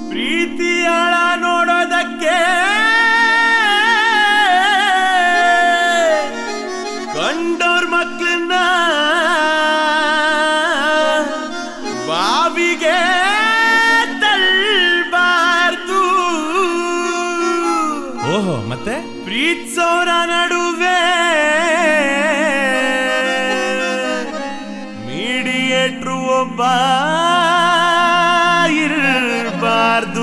ಪ್ರೀತಿಯಾಳ ನೋಡೋದಕ್ಕೆ ಕಂಡೋರ್ ಮಕ್ಕಳನ್ನ ಬಾವಿಗೆ ತಳ್ಳಬಾರ್ದು. ಓಹೋ, ಮತ್ತೆ ಪ್ರೀತಿಸೋರ ನಡುವೆ ಮೀಡಿಯೇಟ್ರು ಒಬ್ಬ ಇರಬಾರ್ದು.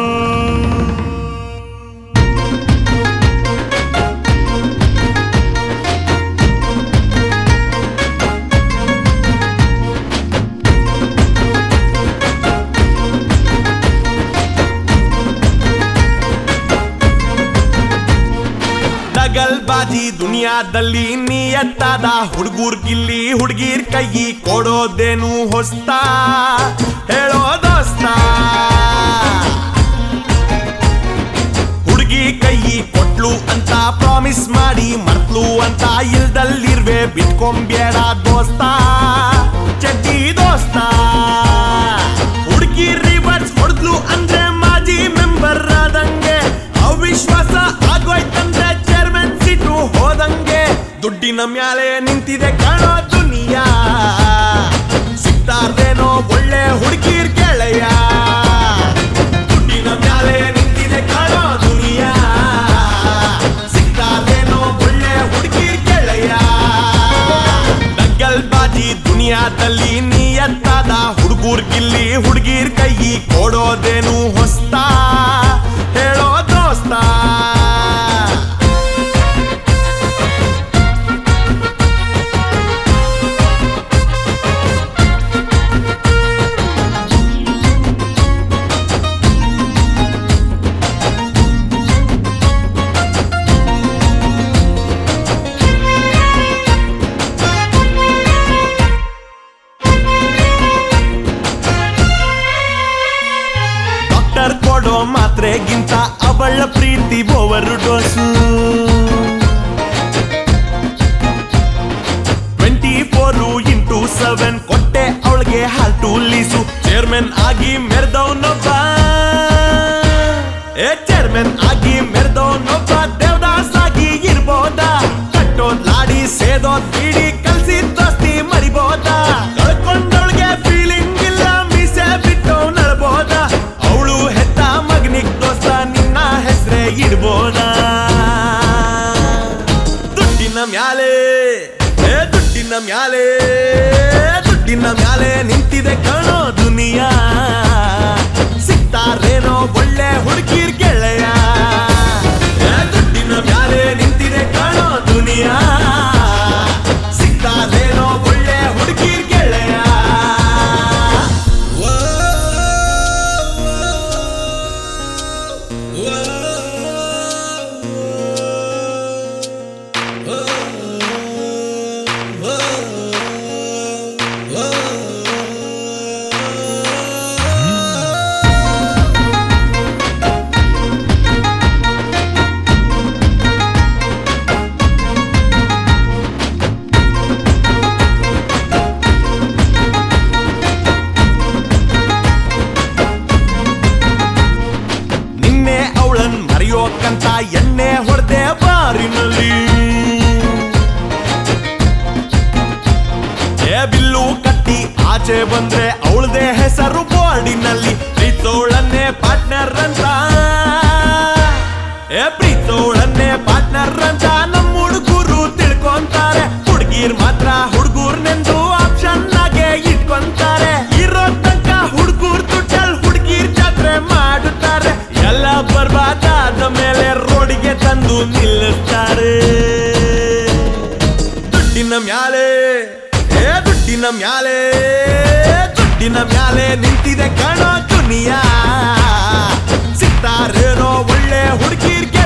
ಬಾಜಿ ದುನಿಯಾದಲ್ಲಿ ನಿಯತ್ತಾದ ಹುಡುಗೂರ್ ಗಿಲ್ಲಿ ಹುಡುಗೀರ್ ಕೈ ಕೊಡೋದೇನು ಹೊಸ್ತ ಹೇಳೋ ದೋಸ್ತ. ಹುಡುಗಿ ಕೈ ಕೊಟ್ಲು ಅಂತ ಪ್ರಾಮಿಸ್ ಮಾಡಿ ಮರ್ತ್ಲು ಅಂತ ಇಲ್ದಲ್ಲಿರ್ವೆ ಬಿಟ್ಕೊಂಬೇಡ ದೋಸ್ತ, ಚಡ್ಡಿ ದೋಸ್ತ. ಹುಡುಗಿ ರಿವರ್ಸ್ ಹೊಡೆದ್ಲು ಅಂದ್ರೆ ಮಾಜಿ ಮೆಂಬರ್ ಆದಂಗೆ, ಅವಿಶ್ವಾಸ ಆಗೋಯ್ತಂದ್ರೆ ಚೇರ್ಮನ್ ಸೀಟು ಹೋದಂಗೆ. ದುಡ್ಡಿನ ಮ್ಯಾಲೆ ನಿಂತಿದೆ ಕಾಣೋ ದುನಿಯಾ, ಸಿಗ್ತಾರೇನೋ ಒಳ್ಳೆ ಹುಡುಗಿರ್ ಗೆಳೆಯ. ದುಡ್ಡಿನ ಮ್ಯಾಲೆ ನಿಂತಿದೆ ಕಾಣೋ ದುನಿಯಾ, ಸಿಗ್ತಾರೇನೋ ಒಳ್ಳೆ ಹುಡುಗಿರ್ ಗೆಳೆಯ. ಡಗ್ಗಲ್ ಬಾಜಿ ದುನಿಯಾದಲ್ಲಿ ನಿಯತ್ತಾದ ಹುಡುಗೂರ್ ಗಿಲ್ಲಿ ಹುಡುಗೀರ್ ಕೈ ಕೊಡೋದೇನು ಹೊಸ್ತ ಹೇಳೋ ದೋಸ್ತ. ಕೊಡೋ ಮಾತ್ರೆಗಿಂತ ಅವಳ ಪ್ರೀತಿ ಓವರ್ ಡೋಸು. 24x7 ಕೊಟ್ಟೆ ಅವಳಿಗೆ ಹಾಲ್ಟು ಲೀಸು. ಚೇರ್ಮನ್ ಆಗಿ ಮೆರೆದವನೊಬ್ಬ, ಚೇರ್ಮನ್ ಆಗಿ ಮೆರೆದವನೊಬ್ಬ ದೇವದಾಸ್ ಆಗಿ ಇರ್ಬೋದ. ಕಟ್ಟೋದ್ ಲಾಡಿ ಸೇದೋದ್ ಬೀಡಿ ಕಲ್ಸಿ ದೋಸ್ತಿ ಮರಿಬೋದ. ಕಳ್ಕೊಂಡವಳಿಗೆ ಫೀಲಿಂಗ್ ಇಲ್ಲ ಮೀಸೆ ಬಿಟ್ಟು ನಡ್ಬೋದ. ಅವಳು ಹೆತ್ತ ಮಗನಿಗ್ ದೋಸ್ತ ನಿನ್ನ ಹೆಸರೇ ಇಡ್ಬೋದ. ದುಡ್ಡಿನ ಮ್ಯಾಲೆ ದುಡ್ಡಿನ ಮ್ಯಾಲೆ ದುಡ್ಡಿನ ಮ್ಯಾಲೆ ನಿಂತಿದೆ ಕಾಣೋ ದುನಿಯಾ, ಸಿಗ್ತಾರೇನೋ ಒಳ್ಳೆ ಹುಡುಗಿರ್ ಗೆಳೆಯ. ದುಡ್ಡಿನ ಮ್ಯಾಲೆ ನಿಂತಿದೆ ಕಾಣೋ ದುನಿಯಾ, ಸಿಗ್ತಾರೇನೋ ಒಳ್ಳೆ ಹುಡುಗಿರ್ ಗೆಳೆಯ. ಮರೆಯೋಕಂತ ಎಣ್ಣೆ ಹೊಡೆದೆ ಬಾರಿನಲ್ಲಿ, ಬಿಲ್ಲು ಕಟ್ಟಿ ಆಚೆ ಬಂದ್ರೆ ಅವಳದೇ ಹೆಸರು ಬೋರ್ಡಿನಲ್ಲಿ. ಪ್ರೀತೋಳನ್ನೇ ಪಾರ್ಟ್ನರ್ ಅಂತ, ಪ್ರೀತೋಳನ್ನೇ ಪಾರ್ಟ್ನರ್ ಅಂತ ನಮ್ಮ ಹುಡುಗರು ತಿಳ್ಕೊಂತಾರೆ. ಹುಡುಗೀರ್ ಮಾತ್ರ ಹುಡುಗರ್ನೆಂದು ಆಪ್ಷನ್ ಆಗೆ ಇಟ್ಕೊಂತಾರೆ. ಇರೋ ತನಕ ಹುಡುಗರ್ ದುಡ್ಡಲ್ ಹುಡುಗೀರ್ ಜಾತ್ರೆ ಮಾಡುತ್ತಾರೆ. ಎಲ್ಲ ಬರ್ಬಾದಾದ ಮೇಲೆ ರೋಡಿಗೆ ತಂದು ನಿಲ್ಲಿಸ್ತಾರೆ. ದುಡ್ಡಿನ ಮ್ಯಾಲೆ ದುಡ್ಡಿನ ಮ್ಯಾಲೆ ದುಡ್ಡಿನ ಮ್ಯಾಲೆ ನಿಂತಿದೆ ಕಾಣೋ ದುನಿಯಾ, ಸಿಗ್ತಾರೇನೋ ಒಳ್ಳೆ ಹುಡುಗೀರ್